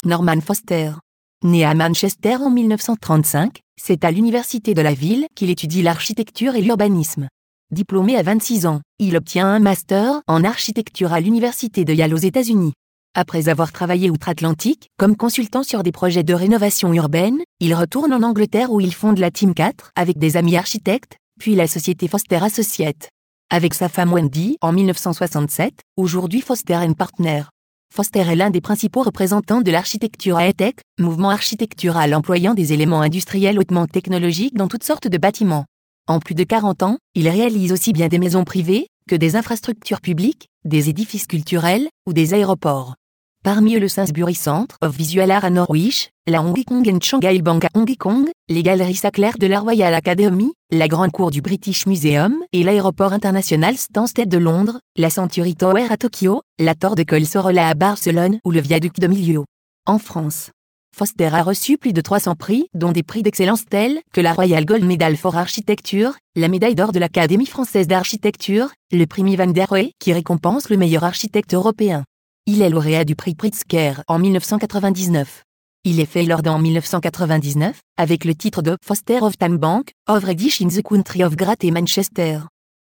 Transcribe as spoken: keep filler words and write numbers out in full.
Norman Foster. Né à Manchester en mille neuf cent trente-cinq, c'est à l'université de la ville qu'il étudie l'architecture et l'urbanisme. Diplômé à vingt-six ans, il obtient un master en architecture à l'université de Yale aux États-Unis. Après avoir travaillé outre-Atlantique comme consultant sur des projets de rénovation urbaine, il retourne en Angleterre où il fonde la Team quatre avec des amis architectes, puis la société Foster Associates. Avec sa femme Wendy en mille neuf cent soixante-sept, aujourd'hui Foster and Partners. Foster est l'un des principaux représentants de l'architecture high-tech, mouvement architectural employant des éléments industriels hautement technologiques dans toutes sortes de bâtiments. En plus de quarante ans, il réalise aussi bien des maisons privées que des infrastructures publiques, des édifices culturels ou des aéroports. Parmi eux le Sainsbury Centre of Visual Art à Norwich, la Hong Kong and Shanghai Bank à Hong Kong, les galeries Sackler de la Royal Academy, la Grande Cour du British Museum et l'aéroport international Stansted de Londres, la Century Tower à Tokyo, la Torre de Col Sorolla à Barcelone ou le viaduc de Millau. En France, Foster a reçu plus de trois cents prix, dont des prix d'excellence tels que la Royal Gold Medal for Architecture, la médaille d'or de l'Académie française d'architecture, le prix Mies van der Rohe qui récompense le meilleur architecte européen. Il est lauréat du prix Pritzker en mille neuf cent quatre-vingt-dix-neuf. Il est fait lord en mille neuf cent quatre-vingt-dix-neuf, avec le titre de Foster of Time Bank, of Reddish in the Country of Grath et Manchester.